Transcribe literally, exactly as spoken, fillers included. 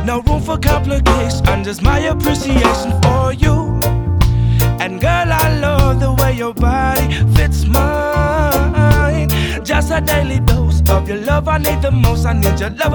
No room for complication, just my appreciation for you. And girl, I love the way your body fits mine. Just a daily dose of your love, I need the most. I need your love.